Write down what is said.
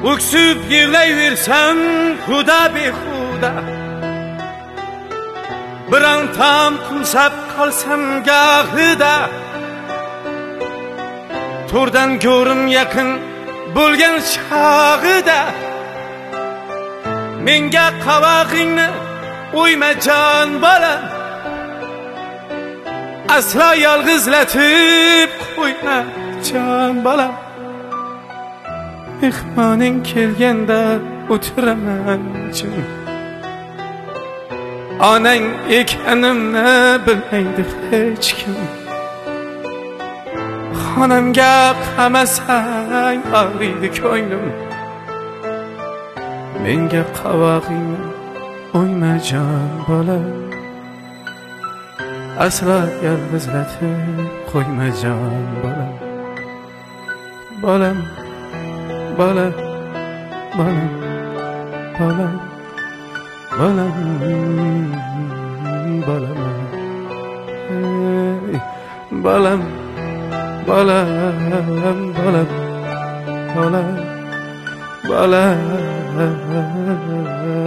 Öksüp yig'layversam huda behuda, bir an tam qumsab qolsam gohida, to'rdan ko'rim yaqin bo'lgan chog'ida menga qavog'ingni o'yma jon bolam, aslo yolg'izlatib qo'yma jon bolam. Mehmoning kelganda o'tiraman jim, onang ekanimni bilmaydi hech kim. Xonamga qamasang og'riydi ko'nglim, menga qavog'ingni o'yma jon bolam, aslo yolg'izlatib qo'yma jon bolam. Bolam, bolam, bolam, bolam, bolam, bolam, bolam, bolam, bolam, bolam, bolam.